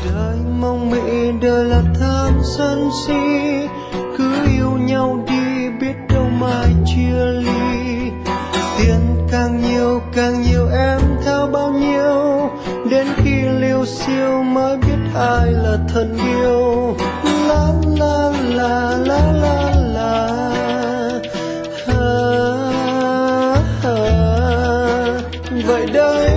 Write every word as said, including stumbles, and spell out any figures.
đời mong mị đời là tham sân si, cứ yêu nhau đi biết đâu mai chia ly. Tiền càng nhiều càng nhiều em theo bao nhiêu, đến khi liêu xiêu mới biết ai là thân yêu. La la la la la la ha, ha. Vậy đây